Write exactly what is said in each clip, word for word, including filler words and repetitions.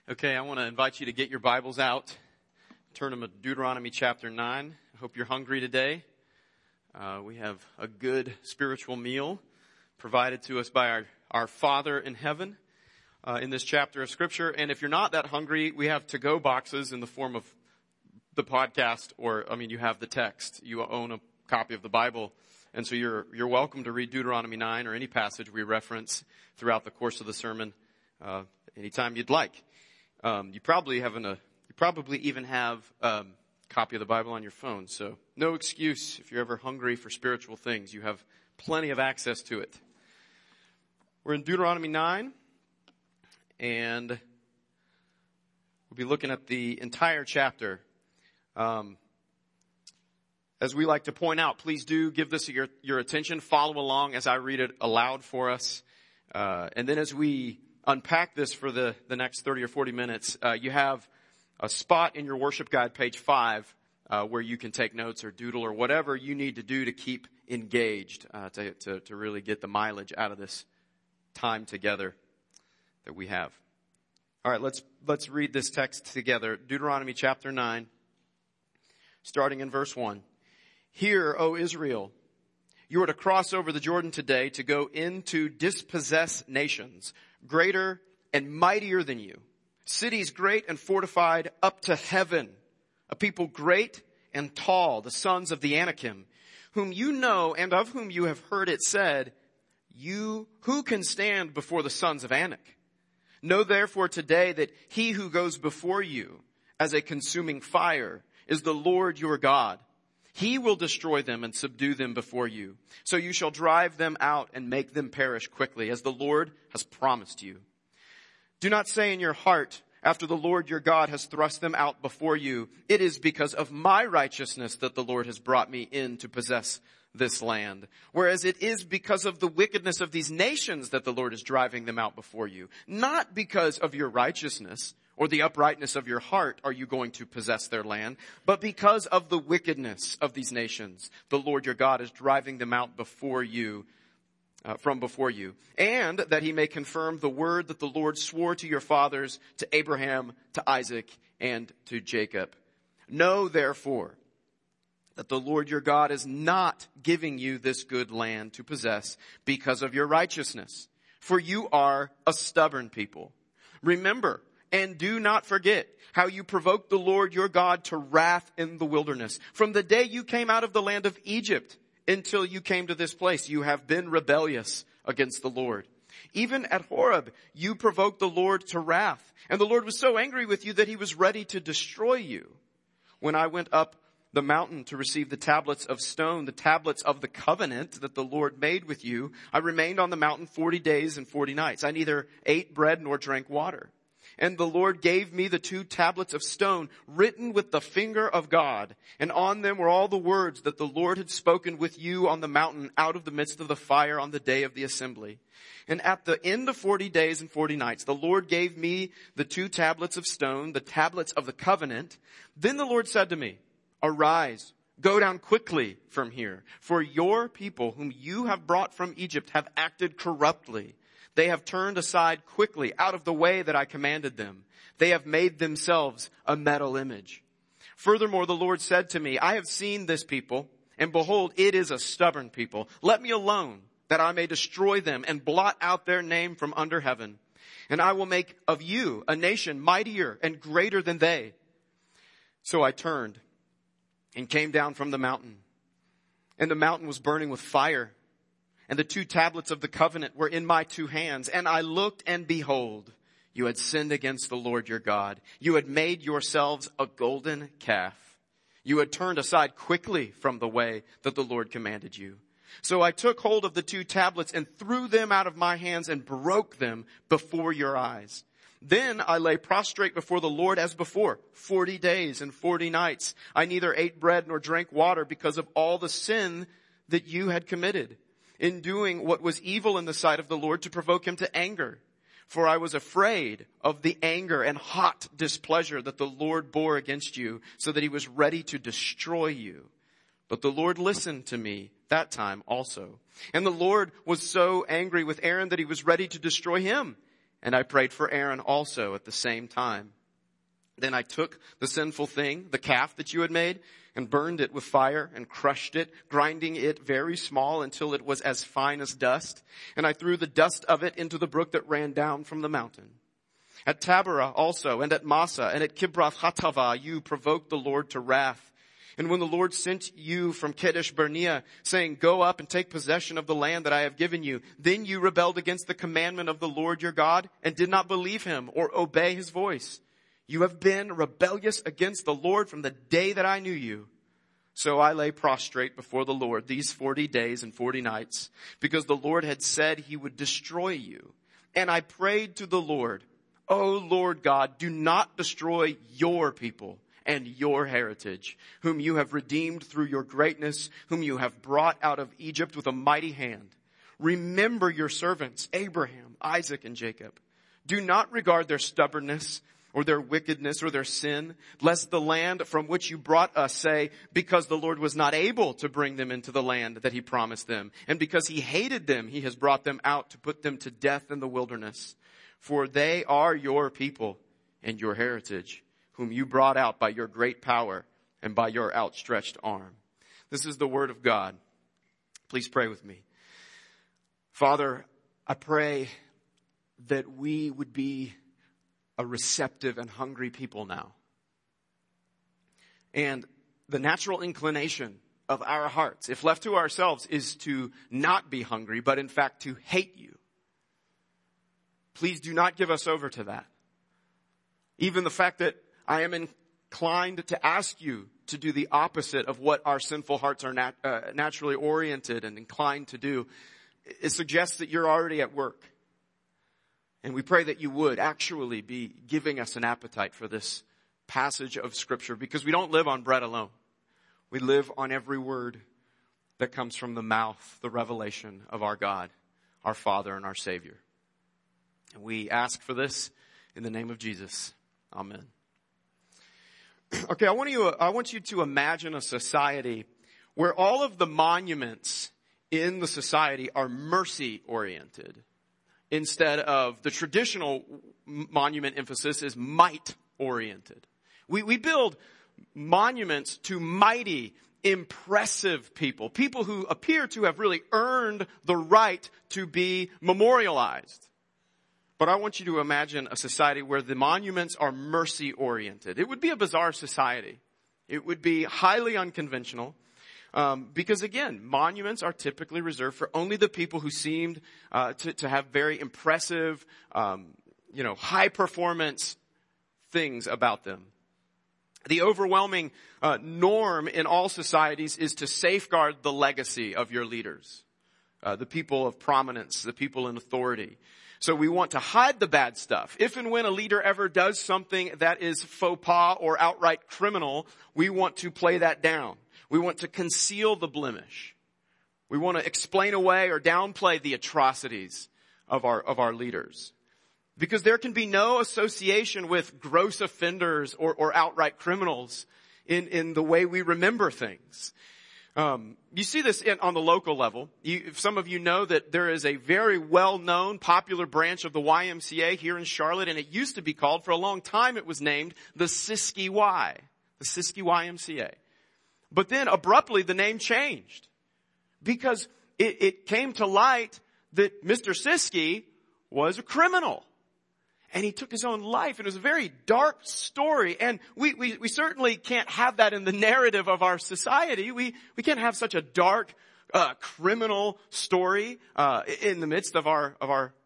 Okay, I want to invite you to get your Bibles out. Turn them to Deuteronomy chapter nine. I hope you're hungry today. Uh, we have a good spiritual meal provided to us by our, our Father in heaven uh, in this chapter of Scripture. And if you're not that hungry, we have to-go boxes in the form of the podcast, or, I mean, you have the text. You own a copy of the Bible. And so you're you're welcome to read Deuteronomy nine or any passage we reference throughout the course of the sermon uh, anytime you'd like. Um, you probably haven't a, you probably even have um, a copy of the Bible on your phone. So no excuse if you're ever hungry for spiritual things. You have plenty of access to it. We're in Deuteronomy nine, and we'll be looking at the entire chapter. Um, as we like to point out, please do give this your, your attention. Follow along as I read it aloud for us. Uh, and then as we unpack this for the, the next thirty or forty minutes, uh, you have a spot in your worship guide, page five, uh, where you can take notes or doodle or whatever you need to do to keep engaged, uh, to, to, to really get the mileage out of this time together that we have. All right, let's, let's read this text together. Deuteronomy chapter nine, starting in verse one. Hear, O Israel, you are to cross over the Jordan today to go in to dispossess nations greater and mightier than you, cities great and fortified up to heaven, a people great and tall, the sons of the Anakim, whom you know and of whom you have heard it said, you, who can stand before the sons of Anak? Know therefore today that he who goes before you as a consuming fire is the Lord your God. He will destroy them and subdue them before you. So you shall drive them out and make them perish quickly, as the Lord has promised you. Do not say in your heart, after the Lord your God has thrust them out before you, it is because of my righteousness that the Lord has brought me in to possess this land. Whereas it is because of the wickedness of these nations that the Lord is driving them out before you. Not because of your righteousness or the uprightness of your heart are you going to possess their land, but because of the wickedness of these nations, the Lord your God is driving them out before you, uh, from before you. And that he may confirm the word that the Lord swore to your fathers, to Abraham, to Isaac, and to Jacob. Know therefore that the Lord your God is not giving you this good land to possess because of your righteousness, for you are a stubborn people. Remember, and do not forget how you provoked the Lord your God to wrath in the wilderness. From the day you came out of the land of Egypt until you came to this place, you have been rebellious against the Lord. Even at Horeb, you provoked the Lord to wrath. And the Lord was so angry with you that he was ready to destroy you. When I went up the mountain to receive the tablets of stone, the tablets of the covenant that the Lord made with you, I remained on the mountain forty days and forty nights. I neither ate bread nor drank water. And the Lord gave me the two tablets of stone written with the finger of God. And on them were all the words that the Lord had spoken with you on the mountain out of the midst of the fire on the day of the assembly. And at the end of forty days and forty nights, the Lord gave me the two tablets of stone, the tablets of the covenant. Then the Lord said to me, arise, go down quickly from here. For your people whom you have brought from Egypt have acted corruptly. They have turned aside quickly out of the way that I commanded them. They have made themselves a metal image. Furthermore, the Lord said to me, I have seen this people, and behold, it is a stubborn people. Let me alone, that I may destroy them and blot out their name from under heaven. And I will make of you a nation mightier and greater than they. So I turned and came down from the mountain. And the mountain was burning with fire. And the two tablets of the covenant were in my two hands. And I looked, and behold, you had sinned against the Lord your God. You had made yourselves a golden calf. You had turned aside quickly from the way that the Lord commanded you. So I took hold of the two tablets and threw them out of my hands and broke them before your eyes. Then I lay prostrate before the Lord as before, forty days and forty nights. I neither ate bread nor drank water because of all the sin that you had committed, in doing what was evil in the sight of the Lord to provoke him to anger. For I was afraid of the anger and hot displeasure that the Lord bore against you, so that he was ready to destroy you. But the Lord listened to me that time also. And the Lord was so angry with Aaron that he was ready to destroy him. And I prayed for Aaron also at the same time. Then I took the sinful thing, the calf that you had made, and burned it with fire and crushed it, grinding it very small until it was as fine as dust. And I threw the dust of it into the brook that ran down from the mountain. At Taberah also, and at Massa, and at Kibroth Hattaavah, you provoked the Lord to wrath. And when the Lord sent you from Kadesh Barnea, saying, go up and take possession of the land that I have given you, then you rebelled against the commandment of the Lord your God, and did not believe him or obey his voice. You have been rebellious against the Lord from the day that I knew you. So I lay prostrate before the Lord these forty days and forty nights, because the Lord had said he would destroy you. And I prayed to the Lord, O Lord God, do not destroy your people and your heritage, whom you have redeemed through your greatness, whom you have brought out of Egypt with a mighty hand. Remember your servants, Abraham, Isaac, and Jacob. Do not regard their stubbornness or their wickedness or their sin, lest the land from which you brought us say, because the Lord was not able to bring them into the land that he promised them, and because he hated them, he has brought them out to put them to death in the wilderness. For they are your people and your heritage, whom you brought out by your great power and by your outstretched arm. This is the word of God. Please pray with me. Father, I pray that we would be a receptive and hungry people now. And the natural inclination of our hearts, if left to ourselves, is to not be hungry, but in fact to hate you. Please do not give us over to that. Even the fact that I am inclined to ask you to do the opposite of what our sinful hearts are nat- uh, naturally oriented and inclined to do, it suggests that you're already at work. And we pray that you would actually be giving us an appetite for this passage of Scripture, because we don't live on bread alone. We live on every word that comes from the mouth, the revelation of our God, our Father, and our Savior. And we ask for this in the name of Jesus. Amen. Okay, I want you, I want you to imagine a society where all of the monuments in the society are mercy-oriented, instead of the traditional monument emphasis is might-oriented. We, we build monuments to mighty, impressive people, people who appear to have really earned the right to be memorialized. But I want you to imagine a society where the monuments are mercy-oriented. It would be a bizarre society. It would be highly unconventional. Um, because again, monuments are typically reserved for only the people who seemed uh, to, to have very impressive, um, you know, high performance things about them. The overwhelming uh, norm in all societies is to safeguard the legacy of your leaders, uh, the people of prominence, the people in authority. So we want to hide the bad stuff. If and when a leader ever does something that is faux pas or outright criminal, we want to play that down. We want to conceal the blemish. We want to explain away or downplay the atrocities of our, of our leaders. Because there can be no association with gross offenders or, or outright criminals in, in the way we remember things. Um, you see this in, on the local level. You, some of you know that there is a very well-known, popular branch of the Y M C A here in Charlotte, and it used to be called, for a long time it was named the Siskiyou Y, the Siskiyou Y M C A. But then abruptly the name changed because it, it came to light that Mister Siskey was a criminal. And he took his own life. It was a very dark story. And we, we, we certainly can't have that in the narrative of our society. We, we can't have such a dark, uh, criminal story, uh, in the midst of our, of our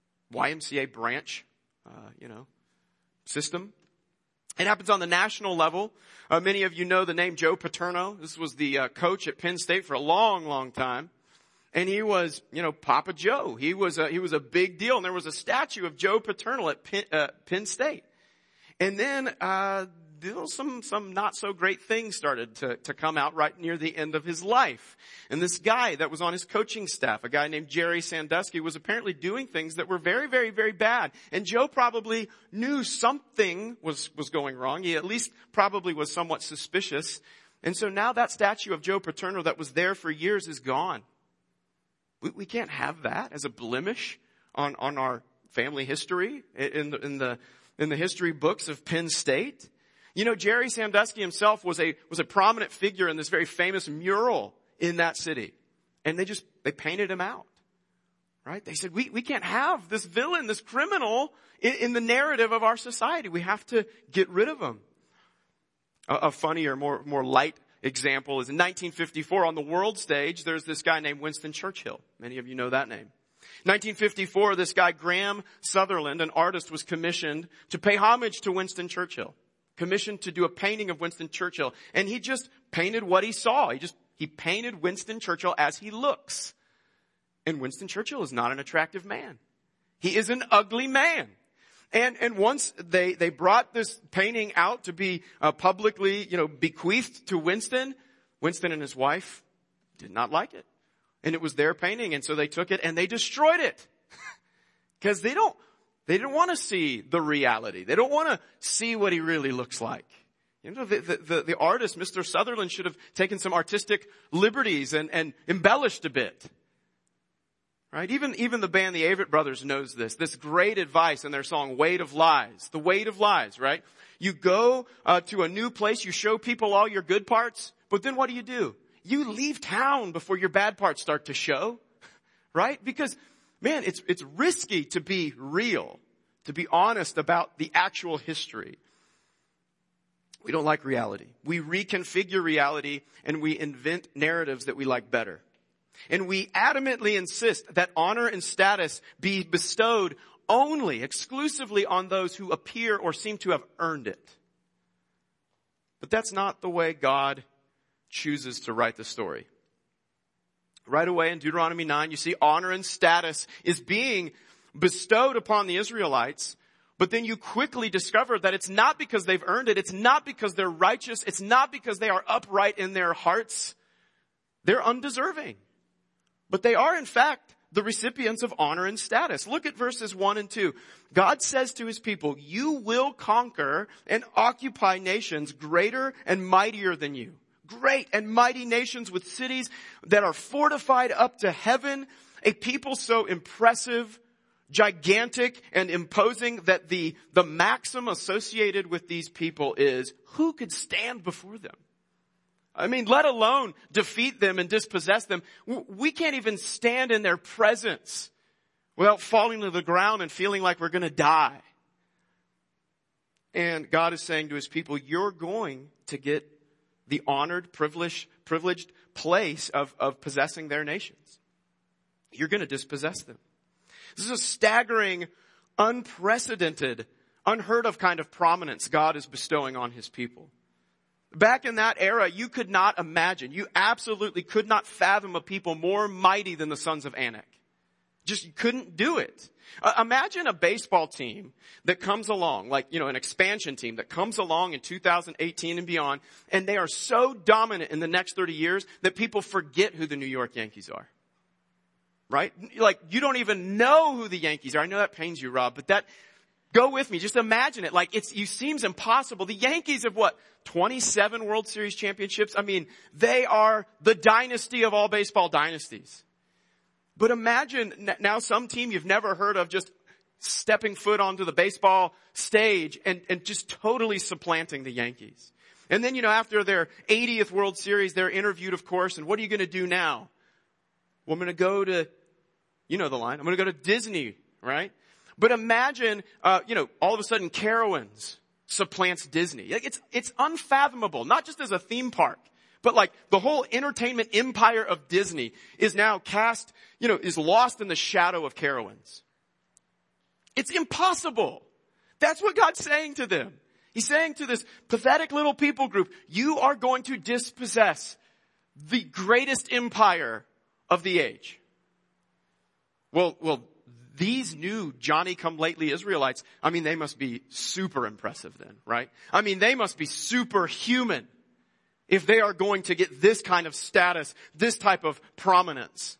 Y M C A branch, uh, you know, system. It happens on the national level. Uh, many of you know the name Joe Paterno. This was the uh, coach at Penn State for a long, long time. And he was, you know, Papa Joe. He was a, he was a big deal. And there was a statue of Joe Paterno at Penn, uh, Penn State. And then, uh, some, some not so great things started to, to come out right near the end of his life. And this guy that was on his coaching staff, a guy named Jerry Sandusky, was apparently doing things that were very, very, very bad. And Joe probably knew something was, was going wrong. He at least probably was somewhat suspicious. And so now that statue of Joe Paterno that was there for years is gone. We, we can't have that as a blemish on, on our family history in the, in the, in the history books of Penn State. You know, Jerry Sandusky himself was a, was a prominent figure in this very famous mural in that city. And they just, they painted him out. Right? They said, we, we can't have this villain, this criminal in, in the narrative of our society. We have to get rid of him. A, a funnier, more, more light example is in nineteen fifty-four on the world stage, there's this guy named Winston Churchill. Many of you know that name. nineteen fifty-four, this guy, Graham Sutherland, an artist, was commissioned to pay homage to Winston Churchill. Commissioned to do a painting of Winston Churchill. And he just painted what he saw. He just, he painted Winston Churchill as he looks. And Winston Churchill is not an attractive man. He is an ugly man. And, and once they, they brought this painting out to be uh, publicly, you know, bequeathed to Winston, Winston and his wife did not like it. And it was their painting. And so they took it and they destroyed it. Because they don't, they didn't want to see the reality. They don't want to see what he really looks like. You know, the, the, the, the artist, Mister Sutherland, should have taken some artistic liberties and, and embellished a bit. Right? Even, even the band, the Avett Brothers, knows this. This great advice in their song, Weight of Lies. The weight of lies, right? You go uh, to a new place, you show people all your good parts, but then what do you do? You leave town before your bad parts start to show. Right? Because, man, it's, it's risky to be real, to be honest about the actual history. We don't like reality. We reconfigure reality and we invent narratives that we like better. And we adamantly insist that honor and status be bestowed only, exclusively on those who appear or seem to have earned it. But that's not the way God chooses to write the story. Right away in Deuteronomy nine, you see honor and status is being bestowed upon the Israelites. But then you quickly discover that it's not because they've earned it. It's not because they're righteous. It's not because they are upright in their hearts. They're undeserving. But they are, in fact, the recipients of honor and status. Look at verses one and two. God says to his people, you will conquer and occupy nations greater and mightier than you. Great and mighty nations with cities that are fortified up to heaven. A people so impressive, gigantic, and imposing that the, the maxim associated with these people is, who could stand before them? I mean, let alone defeat them and dispossess them. We can't even stand in their presence without falling to the ground and feeling like we're going to die. And God is saying to his people, you're going to get the honored, privileged, privileged place of, of possessing their nations. You're going to dispossess them. This is a staggering, unprecedented, unheard of kind of prominence God is bestowing on his people. Back in that era, you could not imagine, you absolutely could not fathom a people more mighty than the sons of Anak. Just you couldn't do it. Uh, imagine a baseball team that comes along, like, you know, an expansion team that comes along in two thousand eighteen and beyond, and they are so dominant in the next thirty years that people forget who the New York Yankees are. Right? Like, you don't even know who the Yankees are. I know that pains you, Rob, but that, go with me. Just imagine it. Like, it's, it seems impossible. The Yankees have what? twenty-seven World Series championships? I mean, they are the dynasty of all baseball dynasties. But imagine now some team you've never heard of just stepping foot onto the baseball stage and, and just totally supplanting the Yankees. And then, you know, after their eightieth World Series, they're interviewed, of course, and what are you going to do now? Well, I'm going to go to, you know the line, I'm going to go to Disney, right? But imagine, uh, you know, all of a sudden Carowinds supplants Disney. Like, it's, it's unfathomable, not just as a theme park, but like the whole entertainment empire of Disney is now cast, you know, is lost in the shadow of Carowinds. It's impossible. That's what God's saying to them. He's saying to this pathetic little people group, you are going to dispossess the greatest empire of the age. Well, well, these new Johnny-come-lately Israelites, I mean, they must be super impressive then, right? I mean, they must be superhuman if they are going to get this kind of status, this type of prominence.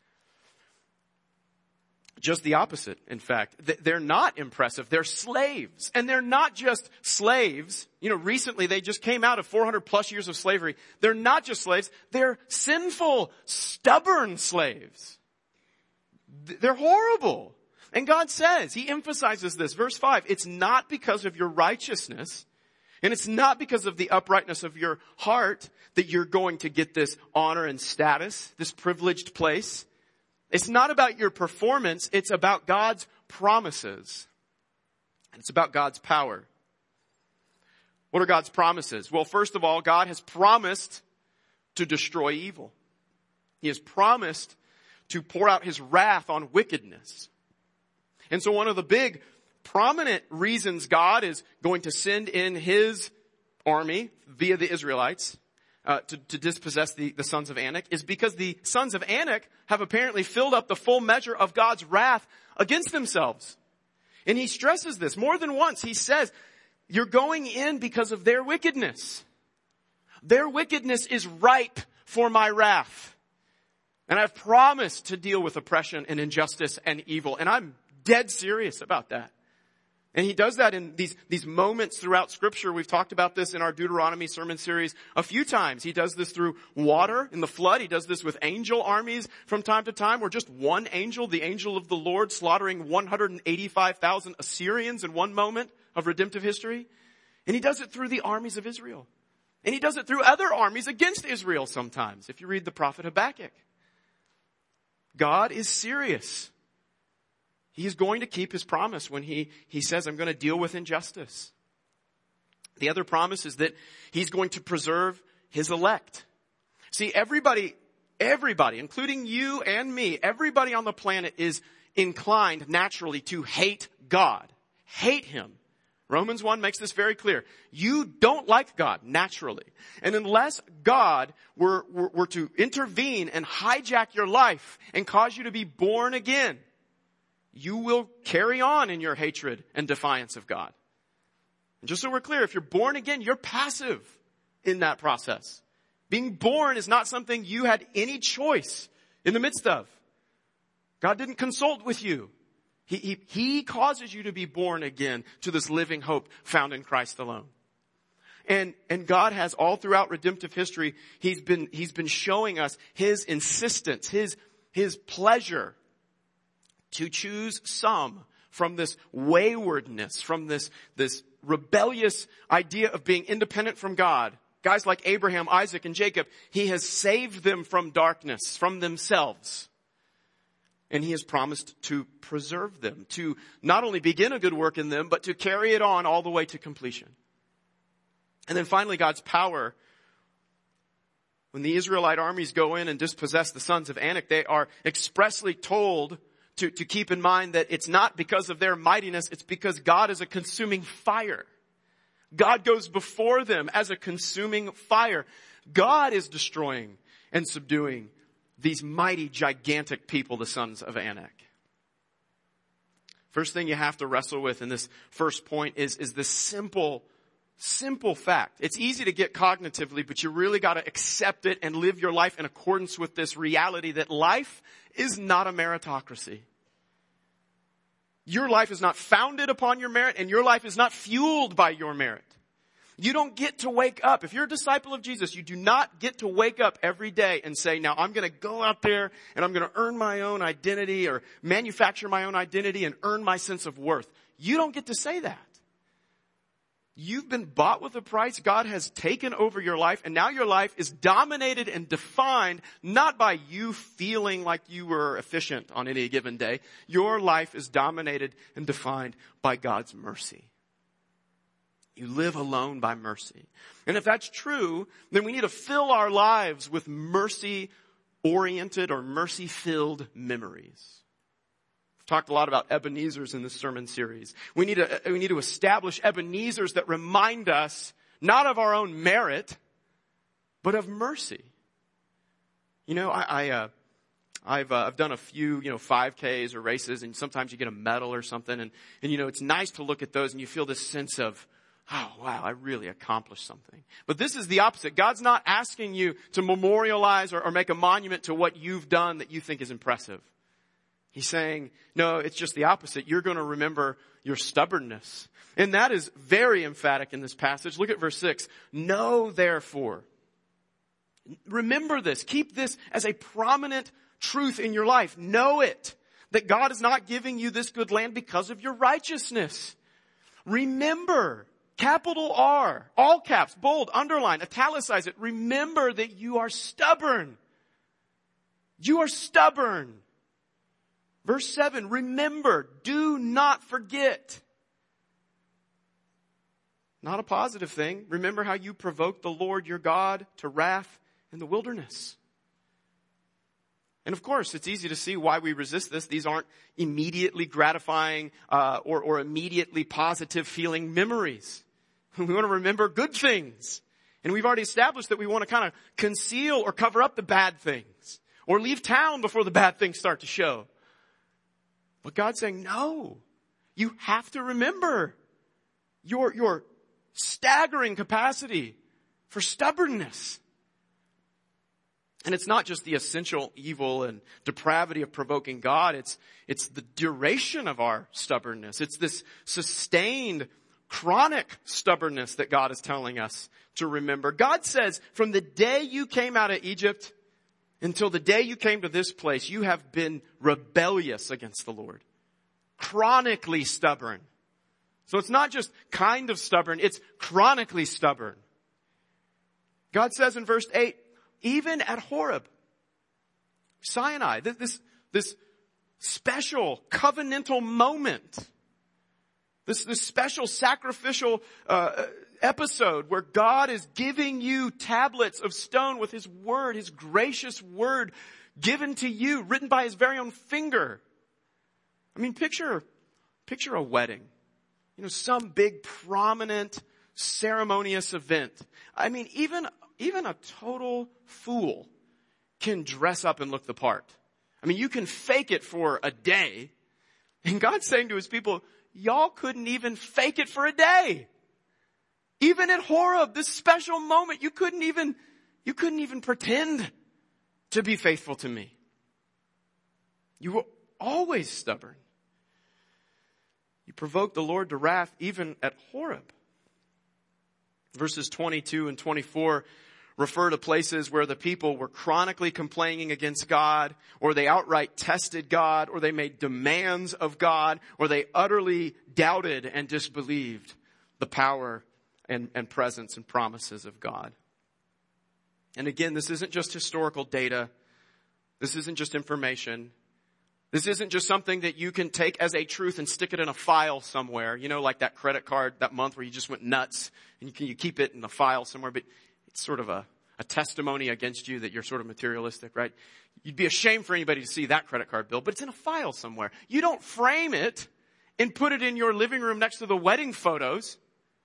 Just the opposite, in fact. They're not impressive. They're slaves. And they're not just slaves. You know, recently they just came out of four hundred plus years of slavery. They're not just slaves. They're sinful, stubborn slaves. They're horrible. And God says, he emphasizes this, verse five, it's not because of your righteousness, and it's not because of the uprightness of your heart that you're going to get this honor and status, this privileged place. It's not about your performance, it's about God's promises. And it's about God's power. What are God's promises? Well, first of all, God has promised to destroy evil. He has promised to pour out his wrath on wickedness. And so one of the big prominent reasons God is going to send in his army via the Israelites uh, to, to dispossess the, the sons of Anak is because the sons of Anak have apparently filled up the full measure of God's wrath against themselves. And he stresses this more than once. He says, you're going in because of their wickedness. Their wickedness is ripe for my wrath. And I've promised to deal with oppression and injustice and evil. And I'm dead serious about that. And he does that in these, these moments throughout Scripture. We've talked about this in our Deuteronomy sermon series a few times. He does this through water in the flood. He does this with angel armies from time to time, where just one angel, the angel of the Lord, slaughtering one hundred eighty-five thousand Assyrians in one moment of redemptive history. And he does it through the armies of Israel. And he does it through other armies against Israel sometimes, if you read the prophet Habakkuk. God is serious. He is going to keep his promise when he, he says, I'm going to deal with injustice. The other promise is that he's going to preserve his elect. See, everybody, everybody, including you and me, everybody on the planet is inclined naturally to hate God. Hate him. Romans one makes this very clear. You don't like God naturally. And unless God were, were, were to intervene and hijack your life and cause you to be born again, you will carry on in your hatred and defiance of God. And just so we're clear, if you're born again, you're passive in that process. Being born is not something you had any choice in the midst of. God didn't consult with you. He, he, he causes you to be born again to this living hope found in Christ alone. And, and God has all throughout redemptive history, he's been, he's been showing us his insistence, his, his pleasure to choose some from this waywardness, from this, this rebellious idea of being independent from God. Guys like Abraham, Isaac, and Jacob, he has saved them from darkness, from themselves. And he has promised to preserve them, to not only begin a good work in them, but to carry it on all the way to completion. And then finally, God's power. When the Israelite armies go in and dispossess the sons of Anak, they are expressly told to, to keep in mind that it's not because of their mightiness, it's because God is a consuming fire. God goes before them as a consuming fire. God is destroying and subduing these mighty, gigantic people, the sons of Anak. First thing you have to wrestle with in this first point is, is this simple, simple fact. It's easy to get cognitively, but you really got to accept it and live your life in accordance with this reality that life is not a meritocracy. Your life is not founded upon your merit, and your life is not fueled by your merit. You don't get to wake up. If you're a disciple of Jesus, you do not get to wake up every day and say, now I'm going to go out there and I'm going to earn my own identity or manufacture my own identity and earn my sense of worth. You don't get to say that. You've been bought with a price. God has taken over your life, and now your life is dominated and defined not by you feeling like you were efficient on any given day. Your life is dominated and defined by God's mercy. You live alone by mercy. And if that's true, then we need to fill our lives with mercy-oriented or mercy-filled memories. We've talked a lot about Ebenezer's in this sermon series. We need to, we need to establish Ebenezer's that remind us not of our own merit, but of mercy. You know, I, I uh, I've uh, I've done a few, you know, five Ks or races, and sometimes you get a medal or something, and and you know, it's nice to look at those and you feel this sense of, oh, wow, I really accomplished something. But this is the opposite. God's not asking you to memorialize or, or make a monument to what you've done that you think is impressive. He's saying, no, it's just the opposite. You're going to remember your stubbornness. And that is very emphatic in this passage. Look at verse six. Know therefore. Remember this. Keep this as a prominent truth in your life. Know it. that God is not giving you this good land because of your righteousness. Remember, capital R, all caps, bold, underline, italicize it. Remember that you are stubborn. You are stubborn. Verse seven, remember, do not forget. Not a positive thing. Remember how you provoked the Lord your God to wrath in the wilderness. And of course, it's easy to see why we resist this. These aren't immediately gratifying uh, or, or immediately positive feeling memories. We want to remember good things. And we've already established that we want to kind of conceal or cover up the bad things. Or leave town before the bad things start to show. But God's saying, no. You have to remember your, your staggering capacity for stubbornness. And it's not just the essential evil and depravity of provoking God. It's, it's the duration of our stubbornness. It's this sustained, chronic stubbornness that God is telling us to remember. God says, from the day you came out of Egypt until the day you came to this place, you have been rebellious against the Lord. Chronically stubborn. So it's not just kind of stubborn, it's chronically stubborn. God says in verse eight, even at Horeb, Sinai, this, this special covenantal moment, this, this special sacrificial uh, episode where God is giving you tablets of stone with His word, His gracious word given to you, written by His very own finger. I mean, picture, picture a wedding. You know, some big prominent ceremonious event. I mean, even Even a total fool can dress up and look the part. I mean, you can fake it for a day. And God's saying to His people, y'all couldn't even fake it for a day. Even at Horeb, this special moment, you couldn't even, you couldn't even pretend to be faithful to me. You were always stubborn. You provoked the Lord to wrath even at Horeb. Verses twenty-two and twenty-four refer to places where the people were chronically complaining against God, or they outright tested God, or they made demands of God, or they utterly doubted and disbelieved the power and, and presence and promises of God. And again, this isn't just historical data. This isn't just information. This isn't just something that you can take as a truth and stick it in a file somewhere. You know, like that credit card that month where you just went nuts and you can you keep it in a file somewhere. But it's sort of a, a testimony against you that you're sort of materialistic, right? You'd be ashamed for anybody to see that credit card bill, but it's in a file somewhere. You don't frame it and put it in your living room next to the wedding photos.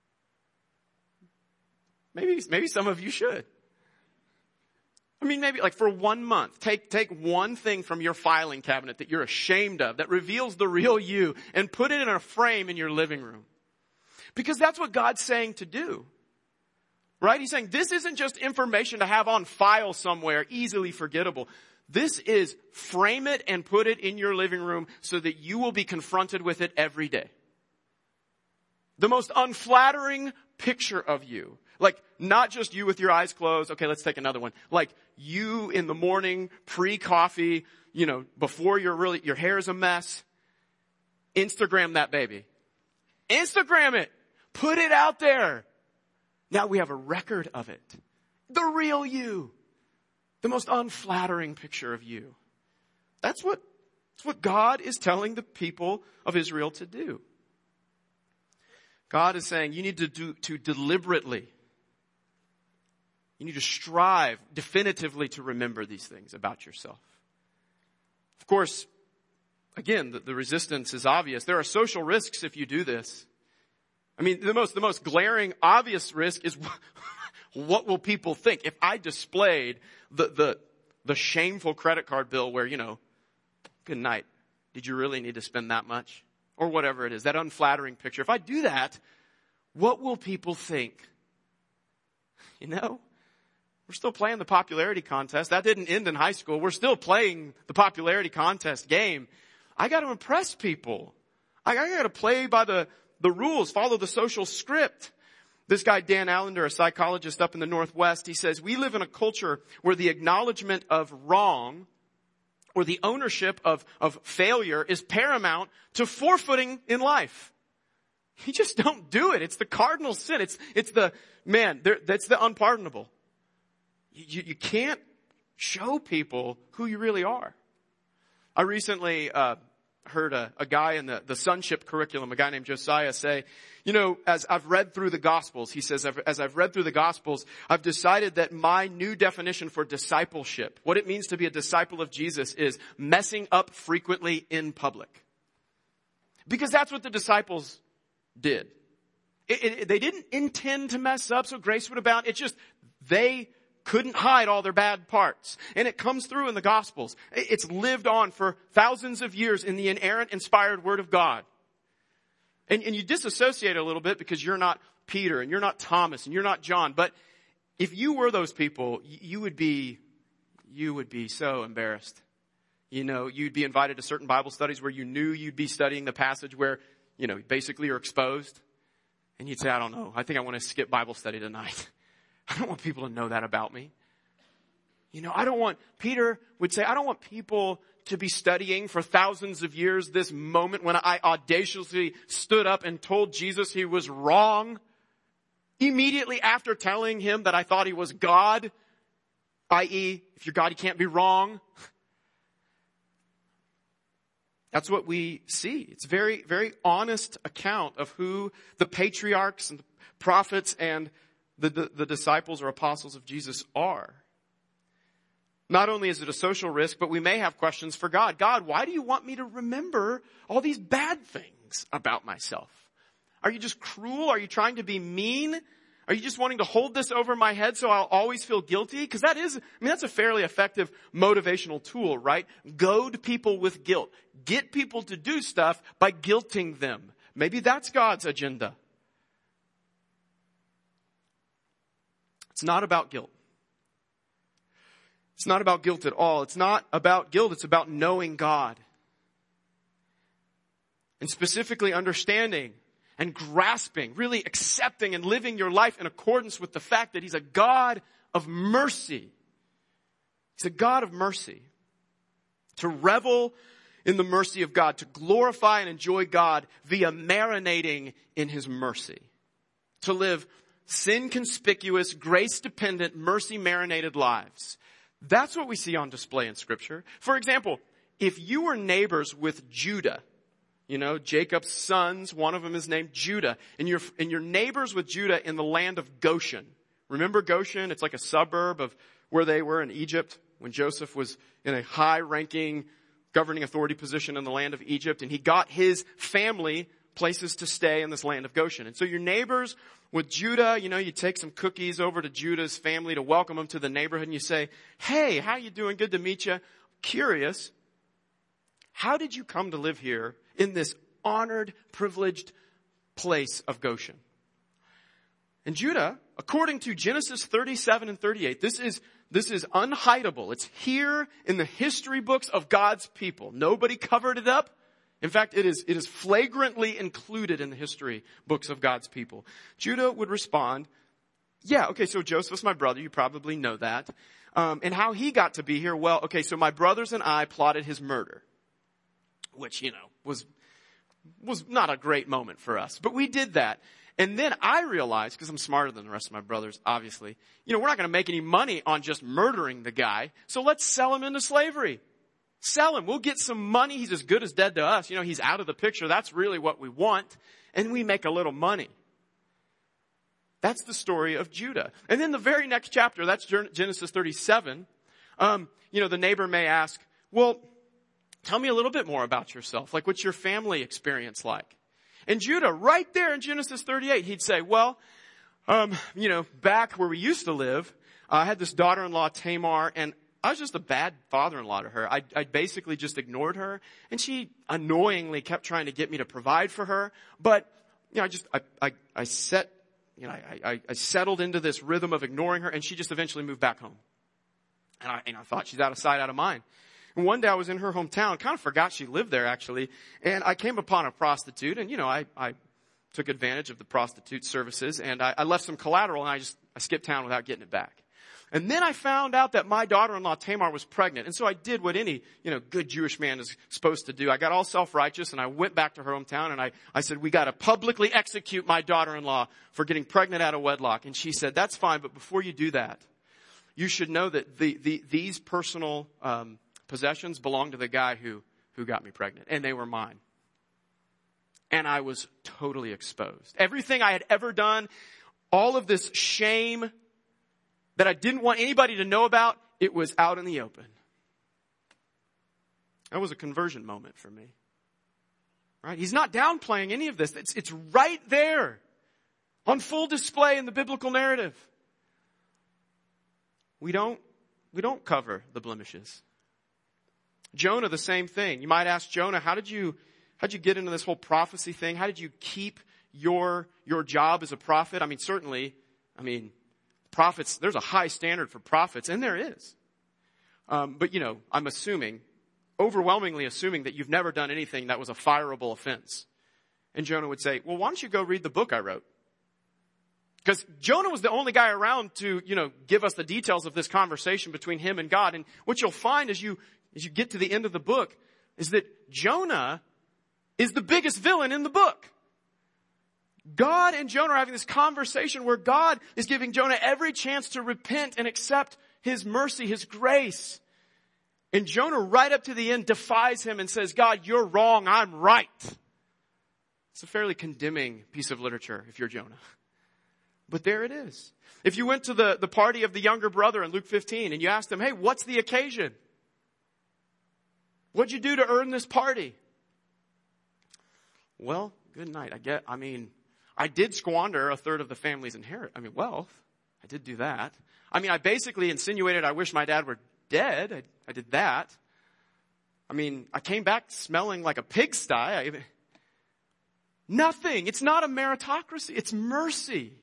Maybe, maybe some of you should. I mean, maybe like for one month, take, take one thing from your filing cabinet that you're ashamed of, that reveals the real you, and put it in a frame in your living room. Because that's what God's saying to do. Right? He's saying this isn't just information to have on file somewhere, easily forgettable. This is frame it and put it in your living room so that you will be confronted with it every day. The most unflattering picture of you. Like, not just you with your eyes closed. Okay, let's take another one. Like, you in the morning, pre-coffee, you know, before you're really, your hair is a mess. Instagram that baby. Instagram it. Put it out there. Now we have a record of it. The real you. The most unflattering picture of you. That's what, that's what God is telling the people of Israel to do. God is saying you need to do, to deliberately, you need to strive definitively to remember these things about yourself. Of course, again, the, the resistance is obvious. There are social risks if you do this. I mean, the most, the most glaring, obvious risk is what will people think? If I displayed the, the, the shameful credit card bill where, you know, good night. Did you really need to spend that much? Or whatever it is, that unflattering picture. If I do that, what will people think? You know, we're still playing the popularity contest. That didn't end in high school. We're still playing the popularity contest game. I got to impress people. I, I got to play by the, the rules, follow the social script. This guy, Dan Allender, a psychologist up in the Northwest, he says, we live in a culture where the acknowledgement of wrong or the ownership of, of failure is paramount to forfeiting in life. You just don't do it. It's the cardinal sin. It's, it's the, man, that's the unpardonable. You, you can't show people who you really are. I recently, uh, heard a, a guy in the, the sonship curriculum, a guy named Josiah, say, you know, as I've read through the Gospels, he says, as I've read through the Gospels, I've decided that my new definition for discipleship, what it means to be a disciple of Jesus, is messing up frequently in public. Because that's what the disciples did. It, it, they didn't intend to mess up so grace would abound. It's just they couldn't hide all their bad parts. And it comes through in the Gospels. It's lived on for thousands of years in the inerrant, inspired Word of God. And, and you disassociate a little bit because you're not Peter and you're not Thomas and you're not John. But if you were those people, you would be, you would be so embarrassed. You know, you'd be invited to certain Bible studies where you knew you'd be studying the passage where, you know, basically you're exposed. And you'd say, I don't know, I think I want to skip Bible study tonight. I don't want people to know that about me. You know, I don't want, Peter would say, I don't want people to be studying for thousands of years this moment when I audaciously stood up and told Jesus he was wrong. Immediately after telling him that I thought he was God, that is, if you're God, you can't be wrong. That's what we see. It's a very, very honest account of who the patriarchs and the prophets and The, the, the disciples or apostles of Jesus are. Not only is it a social risk, but we may have questions for God. God, why do you want me to remember all these bad things about myself? Are you just cruel? Are you trying to be mean? Are you just wanting to hold this over my head so I'll always feel guilty? Because that is, I mean, that's a fairly effective motivational tool, right? Goad people with guilt. Get people to do stuff by guilting them. Maybe that's God's agenda. It's not about guilt. It's not about guilt at all. It's not about guilt. It's about knowing God. And specifically understanding and grasping, really accepting and living your life in accordance with the fact that He's a God of mercy. He's a God of mercy. To revel in the mercy of God, to glorify and enjoy God via marinating in His mercy. To live sin-conspicuous, grace-dependent, mercy-marinated lives. That's what we see on display in Scripture. For example, if you were neighbors with Judah, you know, Jacob's sons, one of them is named Judah, and you're, and you're neighbors with Judah in the land of Goshen. Remember Goshen? It's like a suburb of where they were in Egypt when Joseph was in a high-ranking governing authority position in the land of Egypt, and he got his family places to stay in this land of Goshen. And so your neighbors with Judah, you know, you take some cookies over to Judah's family to welcome them to the neighborhood, and you say, hey, how you doing? Good to meet you. Curious, how did you come to live here in this honored, privileged place of Goshen? And Judah, according to Genesis thirty-seven and thirty-eight, this is, this is unhideable. It's here in the history books of God's people. Nobody covered it up. In fact, it is, it is flagrantly included in the history books of God's people. Judah would respond, yeah, okay, so Joseph's my brother. You probably know that. Um, and how he got to be here, well, okay, so my brothers and I plotted his murder, which, you know, was, was not a great moment for us. But we did that. And then I realized, because I'm smarter than the rest of my brothers, obviously, you know, we're not going to make any money on just murdering the guy. So let's sell him into slavery. Sell him. We'll get some money. He's as good as dead to us. You know, he's out of the picture. That's really what we want. And we make a little money. That's the story of Judah. And then the very next chapter, that's Genesis thirty-seven. Um, you know, the neighbor may ask, well, tell me a little bit more about yourself. Like, what's your family experience like? And Judah, right there in Genesis thirty-eight, he'd say, well, um, you know, back where we used to live, uh, I had this daughter-in-law, Tamar, and I was just a bad father-in-law to her. I, I basically just ignored her, and she annoyingly kept trying to get me to provide for her. But, you know, I just, I, I, I set, you know, I, I, I settled into this rhythm of ignoring her, and she just eventually moved back home. And I, and I thought she's out of sight, out of mind. And one day I was in her hometown, kind of forgot she lived there actually, and I came upon a prostitute, and, you know, I, I took advantage of the prostitute services, and I, I left some collateral, and I just, I skipped town without getting it back. And then I found out that my daughter-in-law Tamar was pregnant. And so I did what any, you know, good Jewish man is supposed to do. I got all self-righteous and I went back to her hometown and I, I said, we got to publicly execute my daughter-in-law for getting pregnant out of wedlock. And she said, that's fine. But before you do that, you should know that the, the, these personal, um, possessions belong to the guy who, who got me pregnant. And they were mine. And I was totally exposed. Everything I had ever done, all of this shame that I didn't want anybody to know about, it was out in the open. That was a conversion moment for me. Right? He's not downplaying any of this. It's, it's right there on full display in the biblical narrative. We don't, we don't cover the blemishes. Jonah, the same thing. You might ask Jonah, how did you, how did you get into this whole prophecy thing? How did you keep your, your job as a prophet? I mean, certainly, I mean, prophets, there's a high standard for prophets, and there is. Um, but, you know, I'm assuming, overwhelmingly assuming that you've never done anything that was a fireable offense. And Jonah would say, well, why don't you go read the book I wrote? Because Jonah was the only guy around to, you know, give us the details of this conversation between him and God. And what you'll find as you, as you get to the end of the book is that Jonah is the biggest villain in the book. God and Jonah are having this conversation where God is giving Jonah every chance to repent and accept his mercy, his grace. And Jonah, right up to the end, defies him and says, God, you're wrong, I'm right. It's a fairly condemning piece of literature if you're Jonah. But there it is. If you went to the, the party of the younger brother in Luke fifteen and you asked him, hey, what's the occasion? What'd you do to earn this party? Well, good night. I get, I mean, I did squander a third of the family's inheritance. I mean, wealth. I did do that. I mean, I basically insinuated I wish my dad were dead. I, I did that. I mean, I came back smelling like a pigsty. I, nothing. It's not a meritocracy. It's mercy.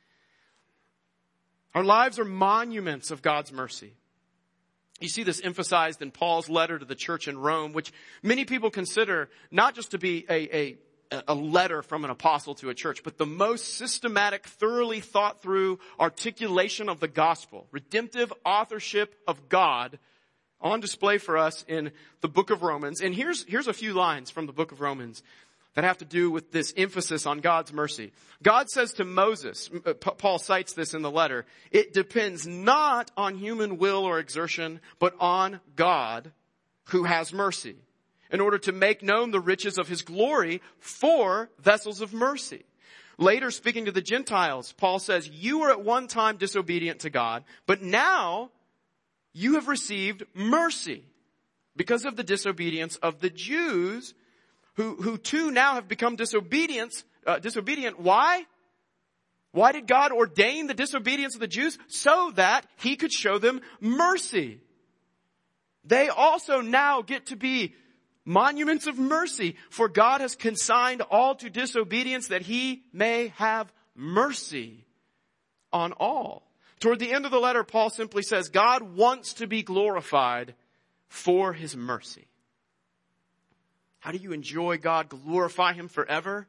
Our lives are monuments of God's mercy. You see this emphasized in Paul's letter to the church in Rome, which many people consider not just to be a, a a letter from an apostle to a church, but the most systematic, thoroughly thought through articulation of the gospel, redemptive authorship of God on display for us in the book of Romans. And here's, here's a few lines from the book of Romans that have to do with this emphasis on God's mercy. God says to Moses, Paul cites this in the letter, it depends not on human will or exertion, but on God who has mercy, in order to make known the riches of his glory for vessels of mercy. Later, speaking to the Gentiles, Paul says, you were at one time disobedient to God, but now you have received mercy because of the disobedience of the Jews, who, who too now have become disobedient. Uh, disobedient. Why? Why did God ordain the disobedience of the Jews? So that he could show them mercy. They also now get to be monuments of mercy, for God has consigned all to disobedience that he may have mercy on all. Toward the end of the letter, Paul simply says, God wants to be glorified for his mercy. How do you enjoy God, glorify him forever?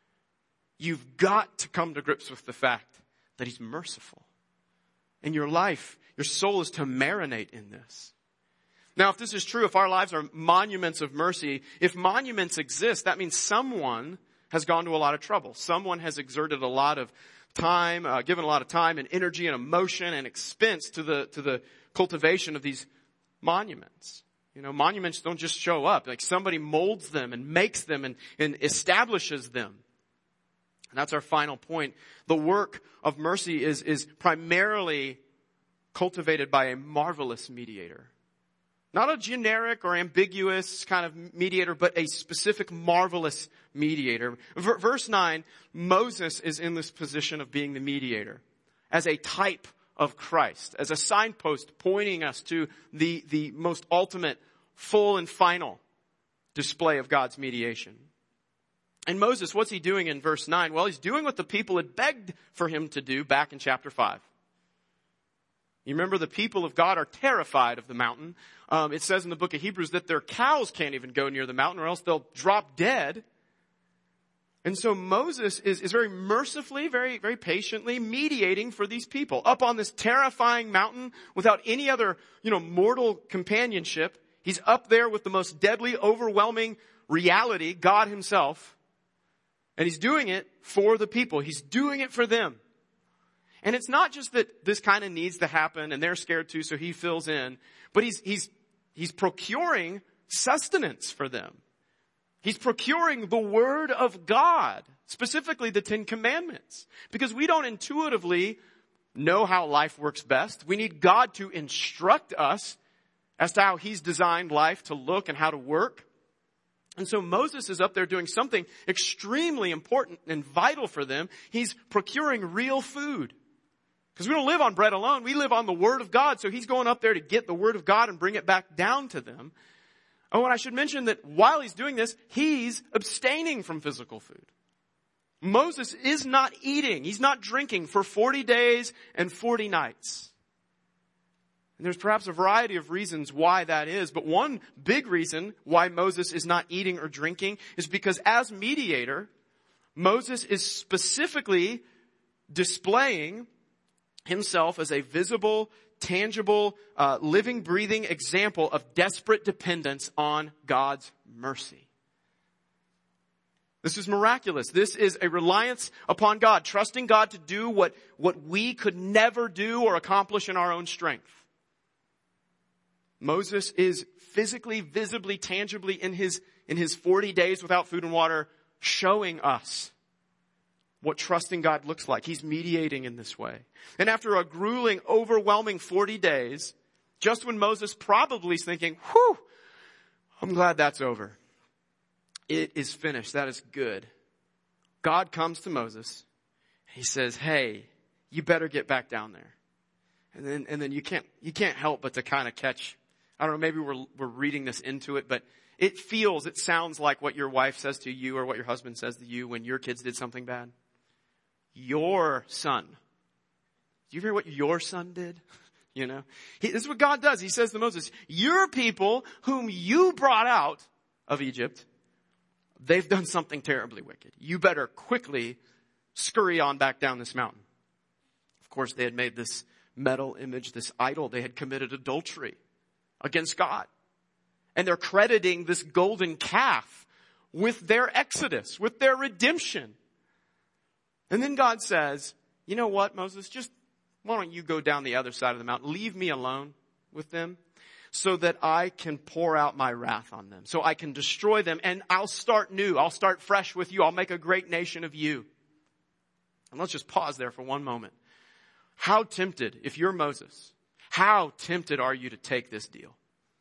You've got to come to grips with the fact that he's merciful. And your life, your soul is to marinate in this. Now, if this is true, if our lives are monuments of mercy, if monuments exist, that means someone has gone to a lot of trouble. Someone has exerted a lot of time, uh, given a lot of time and energy and emotion and expense to the, to the cultivation of these monuments. You know, monuments don't just show up. Like somebody molds them and makes them and, and establishes them. And that's our final point. The work of mercy is, is primarily cultivated by a marvelous mediator. Not a generic or ambiguous kind of mediator, but a specific marvelous mediator. V- verse nine, Moses is in this position of being the mediator as a type of Christ, as a signpost pointing us to the, the most ultimate, full and final display of God's mediation. And Moses, what's he doing in verse nine? Well, he's doing what the people had begged for him to do back in chapter five. You remember the people of God are terrified of the mountain. Um, it says in the book of Hebrews that their cows can't even go near the mountain or else they'll drop dead. And so Moses is, is very mercifully, very, very patiently mediating for these people up on this terrifying mountain without any other, you know, mortal companionship. He's up there with the most deadly, overwhelming reality, God himself. And he's doing it for the people. He's doing it for them. And it's not just that this kind of needs to happen and they're scared too, so he fills in, but he's, he's, he's procuring sustenance for them. He's procuring the Word of God, specifically the Ten Commandments, because we don't intuitively know how life works best. We need God to instruct us as to how he's designed life to look and how to work. And so Moses is up there doing something extremely important and vital for them. He's procuring real food. Because we don't live on bread alone. We live on the Word of God. So he's going up there to get the Word of God and bring it back down to them. Oh, and I should mention that while he's doing this, he's abstaining from physical food. Moses is not eating. He's not drinking for forty days and forty nights. And there's perhaps a variety of reasons why that is. But one big reason why Moses is not eating or drinking is because as mediator, Moses is specifically displaying himself as a visible, tangible, uh, living, breathing example of desperate dependence on God's mercy. This is miraculous. This is a reliance upon God, trusting God to do what, what we could never do or accomplish in our own strength. Moses is physically, visibly, tangibly in his, in his forty days without food and water showing us what trusting God looks like. He's mediating in this way. And after a grueling, overwhelming forty days, just when Moses probably is thinking, whew, I'm glad that's over. It is finished. That is good. God comes to Moses. He says, hey, you better get back down there. And then, and then you can't, you can't help but to kind of catch, I don't know, maybe we're, we're reading this into it, but it feels, it sounds like what your wife says to you or what your husband says to you when your kids did something bad. Your son. Do you hear what your son did? You know, he, this is what God does. He says to Moses, your people whom you brought out of Egypt, they've done something terribly wicked. You better quickly scurry on back down this mountain. Of course, they had made this metal image, this idol. They had committed adultery against God. And they're crediting this golden calf with their exodus, with their redemption. And then God says, you know what, Moses, just why don't you go down the other side of the mountain? Leave me alone with them so that I can pour out my wrath on them, so I can destroy them, and I'll start new. I'll start fresh with you. I'll make a great nation of you. And let's just pause there for one moment. How tempted, if you're Moses, how tempted are you to take this deal?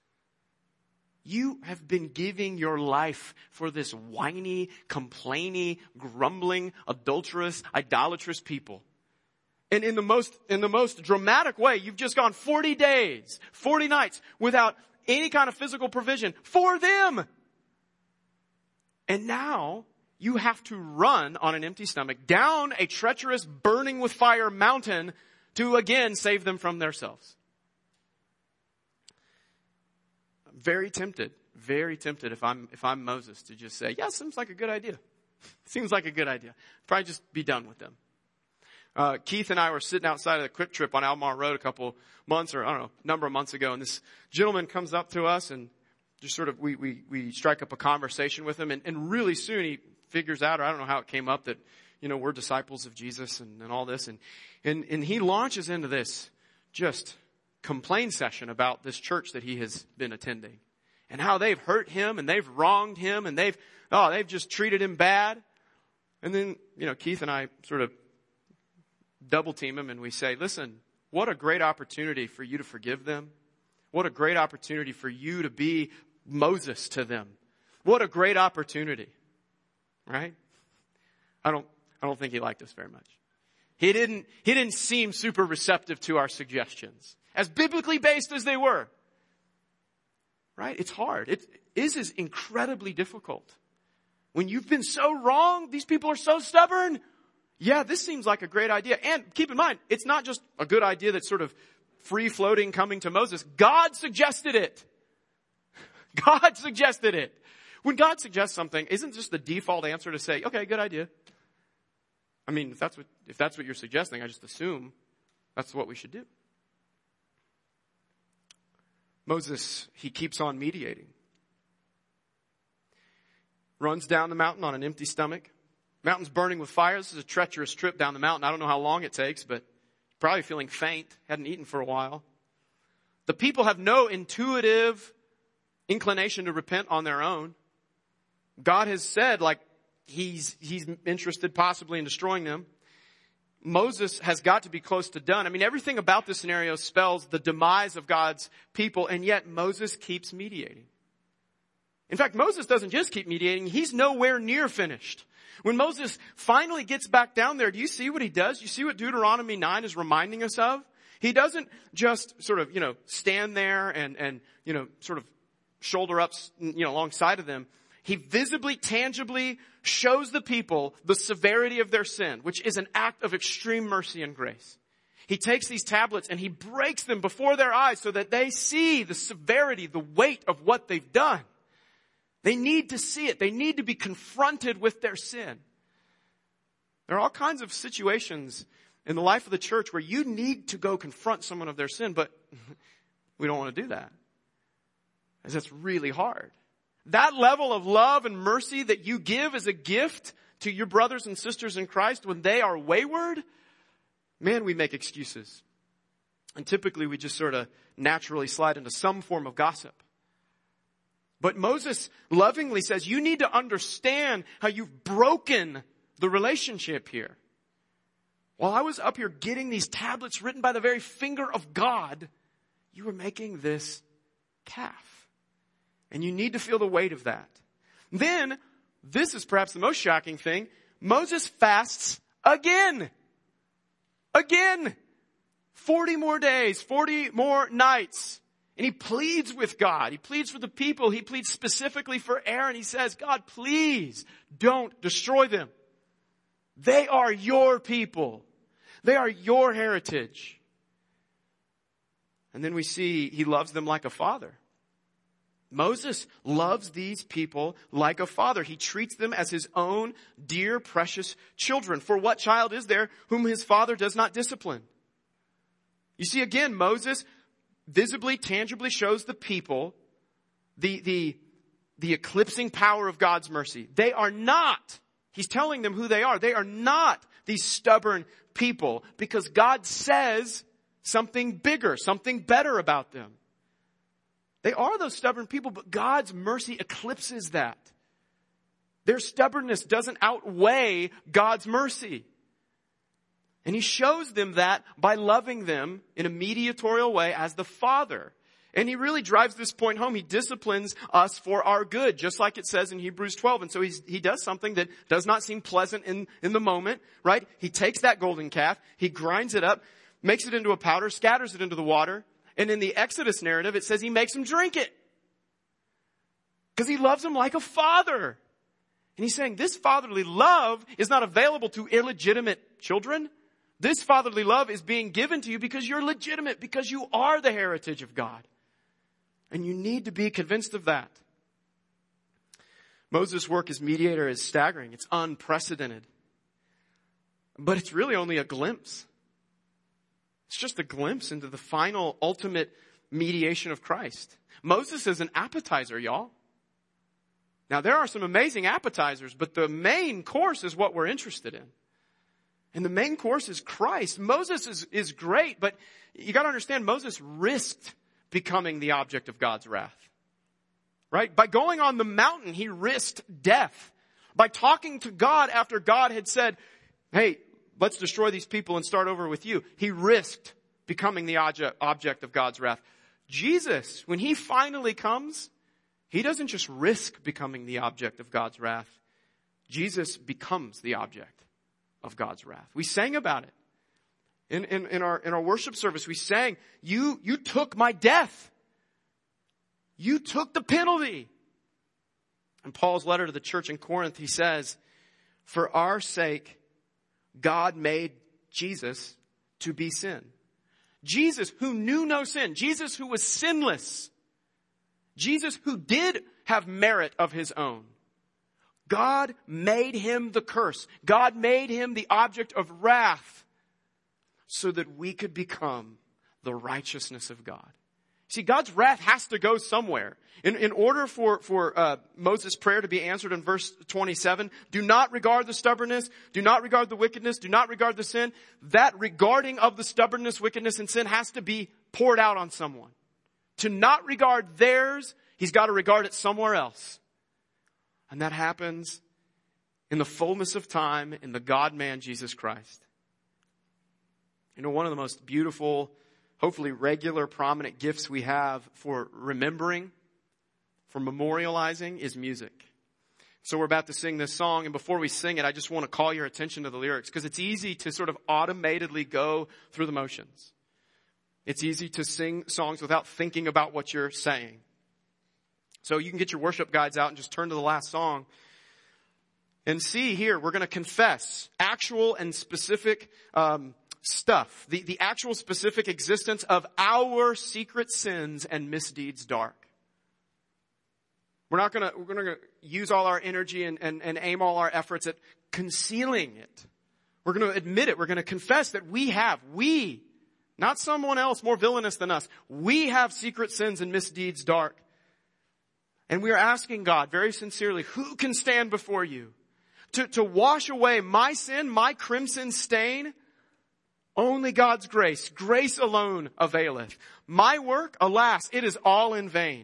You have been giving your life for this whiny, complaining, grumbling, adulterous, idolatrous people. And in the most, in the most dramatic way, you've just gone forty days, forty nights without any kind of physical provision for them. And now you have to run on an empty stomach down a treacherous, burning with fire mountain to again save them from themselves. Very tempted, very tempted if I'm, if I'm Moses to just say, yeah, seems like a good idea. Seems like a good idea. Probably just be done with them. Uh, Keith and I were sitting outside of the Quick Trip on Almar Road a couple months or I don't know, number of months ago. And this gentleman comes up to us and just sort of, we, we, we strike up a conversation with him. And, and really soon he figures out, or I don't know how it came up, that, you know, we're disciples of Jesus and, and all this. And, and, and he launches into this just complaint session about this church that he has been attending and how they've hurt him and they've wronged him and they've, oh, they've just treated him bad. And then, you know, Keith and I sort of double team him and we say, listen, what a great opportunity for you to forgive them. What a great opportunity for you to be Moses to them. What a great opportunity. Right? I don't, I don't think he liked us very much. He didn't, he didn't seem super receptive to our suggestions, as biblically based as they were. Right? It's hard. It is is incredibly difficult. When you've been so wrong, these people are so stubborn. Yeah, this seems like a great idea. And keep in mind, it's not just a good idea that's sort of free-floating coming to Moses. God suggested it. God suggested it. When God suggests something, isn't just the default answer to say, okay, good idea? I mean, if that's what, if that's what you're suggesting, I just assume that's what we should do. Moses, he keeps on mediating. Runs down the mountain on an empty stomach. Mountain's burning with fire. This is a treacherous trip down the mountain. I don't know how long it takes, but probably feeling faint. Hadn't eaten for a while. The people have no intuitive inclination to repent on their own. God has said, like, he's, he's interested possibly in destroying them. Moses has got to be close to done. I mean, everything about this scenario spells the demise of God's people, and yet Moses keeps mediating. In fact, Moses doesn't just keep mediating. He's nowhere near finished. When Moses finally gets back down there, do you see what he does? You see what Deuteronomy nine is reminding us of? He doesn't just sort of, you know, stand there and, and, you know, sort of shoulder up, you know, alongside of them. He visibly, tangibly shows the people the severity of their sin, which is an act of extreme mercy and grace. He takes these tablets and he breaks them before their eyes so that they see the severity, the weight of what they've done. They need to see it. They need to be confronted with their sin. There are all kinds of situations in the life of the church where you need to go confront someone of their sin, but we don't want to do that, because that's really hard. That level of love and mercy that you give as a gift to your brothers and sisters in Christ when they are wayward, man, we make excuses. And typically we just sort of naturally slide into some form of gossip. But Moses lovingly says, you need to understand how you've broken the relationship here. While I was up here getting these tablets written by the very finger of God, you were making this calf. And you need to feel the weight of that. Then, this is perhaps the most shocking thing, Moses fasts again. Again. forty more days, forty more nights. And he pleads with God. He pleads for the people. He pleads specifically for Aaron. He says, God, please don't destroy them. They are your people. They are your heritage. And then we see he loves them like a father. Moses loves these people like a father. He treats them as his own dear, precious children. For what child is there whom his father does not discipline? You see, again, Moses visibly, tangibly shows the people the, the, the eclipsing power of God's mercy. They are not, he's telling them who they are. They are not these stubborn people, because God says something bigger, something better about them. They are those stubborn people, but God's mercy eclipses that. Their stubbornness doesn't outweigh God's mercy. And he shows them that by loving them in a mediatorial way as the Father. And he really drives this point home. He disciplines us for our good, just like it says in Hebrews twelve. And so he's, he does something that does not seem pleasant in, in the moment, right? He takes that golden calf, he grinds it up, makes it into a powder, scatters it into the water. And in the Exodus narrative, it says he makes him drink it. Because he loves him like a father. And he's saying this fatherly love is not available to illegitimate children. This fatherly love is being given to you because you're legitimate, because you are the heritage of God. And you need to be convinced of that. Moses' work as mediator is staggering. It's unprecedented. But it's really only a glimpse. It's just a glimpse into the final, ultimate mediation of Christ. Moses is an appetizer, y'all. Now, there are some amazing appetizers, but the main course is what we're interested in. And the main course is Christ. Moses is, is great, but you got to understand, Moses risked becoming the object of God's wrath. Right? By going on the mountain, he risked death. By talking to God after God had said, hey, let's destroy these people and start over with you, he risked becoming the object, object of God's wrath. Jesus, when he finally comes, he doesn't just risk becoming the object of God's wrath. Jesus becomes the object of God's wrath. We sang about it. In, in, in our, in our worship service, we sang, you, you took my death. You took the penalty. In Paul's letter to the church in Corinth, he says, for our sake, God made Jesus to be sin. Jesus who knew no sin. Jesus who was sinless. Jesus who did have merit of his own. God made him the curse. God made him the object of wrath so that we could become the righteousness of God. See, God's wrath has to go somewhere. In, in order for, for uh, Moses' prayer to be answered in verse twenty-seven, do not regard the stubbornness, do not regard the wickedness, do not regard the sin. That regarding of the stubbornness, wickedness, and sin has to be poured out on someone. To not regard theirs, he's got to regard it somewhere else. And that happens in the fullness of time in the God-man, Jesus Christ. You know, one of the most beautiful, hopefully regular, prominent gifts we have for remembering, for memorializing, is music. So we're about to sing this song, and before we sing it, I just want to call your attention to the lyrics, because it's easy to sort of automatedly go through the motions. It's easy to sing songs without thinking about what you're saying. So you can get your worship guides out and just turn to the last song. And see here, we're going to confess actual and specific um, stuff. The, the actual specific existence of our secret sins and misdeeds dark. We're not going to, we're going to use all our energy and, and, and aim all our efforts at concealing it. We're going to admit it. We're going to confess that we have, we, not someone else more villainous than us, we have secret sins and misdeeds dark. And we are asking God very sincerely, who can stand before you to, to wash away my sin, my crimson stain? Only God's grace. Grace alone availeth. My work, alas, it is all in vain.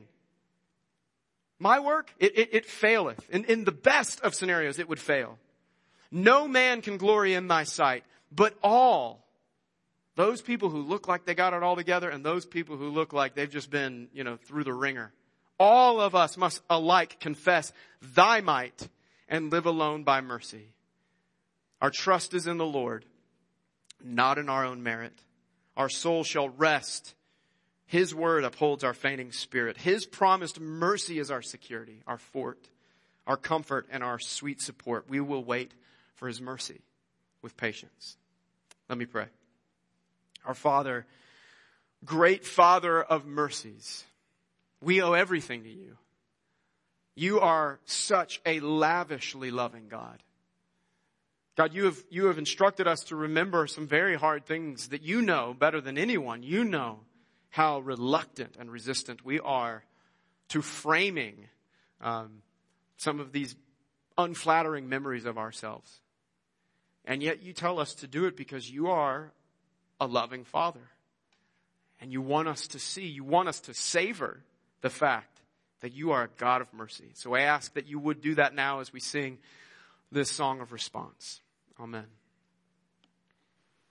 My work, it, it, it faileth. In, in the best of scenarios, it would fail. No man can glory in thy sight, but all, those people who look like they got it all together and those people who look like they've just been, you know, through the ringer. All of us must alike confess thy might and live alone by mercy. Our trust is in the Lord, not in our own merit. Our soul shall rest. His word upholds our fainting spirit. His promised mercy is our security, our fort, our comfort, and our sweet support. We will wait for his mercy with patience. Let me pray. Our Father, great Father of mercies, we owe everything to you. You are such a lavishly loving God. God, you have, you have instructed us to remember some very hard things that you know better than anyone. You know how reluctant and resistant we are to framing um, some of these unflattering memories of ourselves. And yet you tell us to do it because you are a loving Father. And you want us to see, you want us to savor the fact that you are a God of mercy. So I ask that you would do that now as we sing this song of response. Amen.